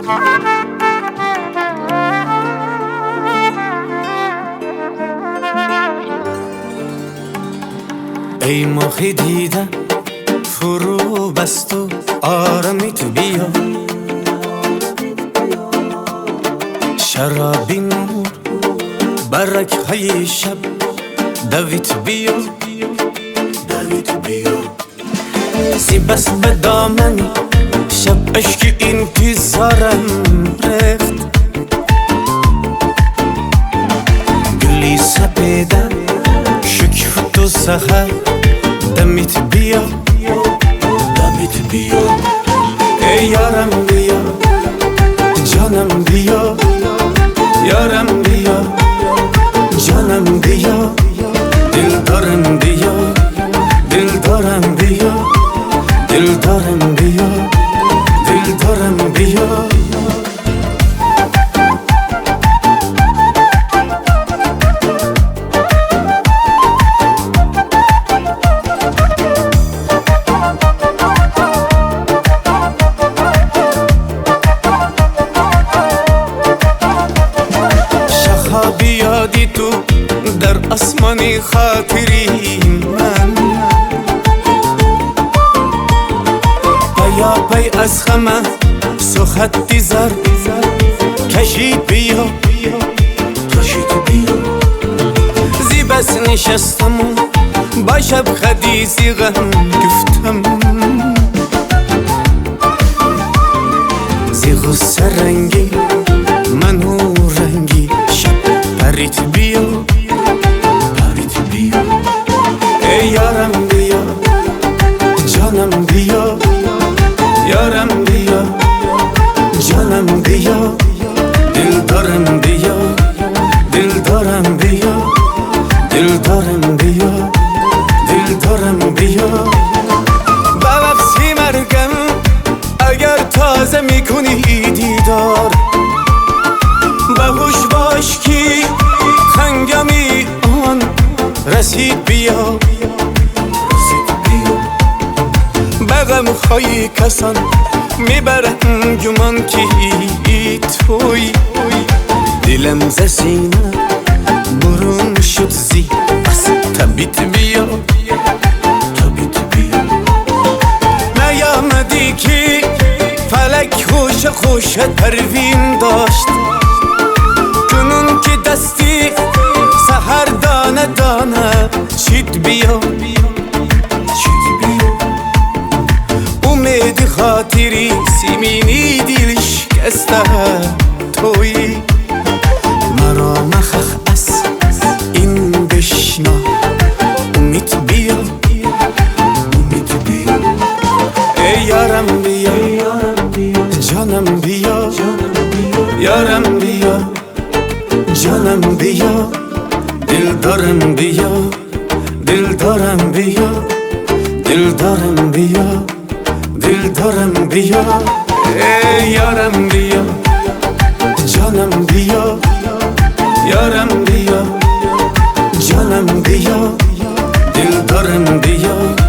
ای ماهی دیدم فرو بست و آرمیت بیا، شرابی نور برک های شب دویت بیا، سی بس به دامنی شب عشق انتظارم رفت، گلی سپیدم شکف تو سحر دمیت بیا، ای یارم بیا جانم بیا، یارم بیا جانم بیا، دل دارم بیا، دل دارم بیا، دل دارم بیا، دل دارم بیا. بیادی تو در آسمانی خاطری من، پیا پی از خمه سختی زر کشید بیا، زی بس نشستم و با شب خدیزی غم گفتم، زی غصه رنگی منو رنگی پریت بیا، ای یارم بیا جانم بیا، یارم بیا جانم بیا، دل دارم بیا، دل دارم بیا، دل دارم بیا، دل دارم بیا. ببخشی مرگم اگر تازه میکنی دیدار، باهوش باش که هنگامی آن رسید بیا، به غمهای کسان میبرم گمان که توی، دلم ز سینه برون شد زی از تبیت بیا، نیامدی که فلک خوش خوش پروین داشت، کنون که دستی سحر دانه دانه چید بیا، امید خاطری سیمینی دل شکسته توی، مرا مخخ از این بشنا امید بیا، ای یارم بیا جانم بیا، یارم بیا جانم بیا، دل دارم بیا، دل دارم بیا، دل دارم بیا، دل دارم بیا، ای یارم بیا جانم بیا، یارم بیا جانم بیا، دل دارم بیا.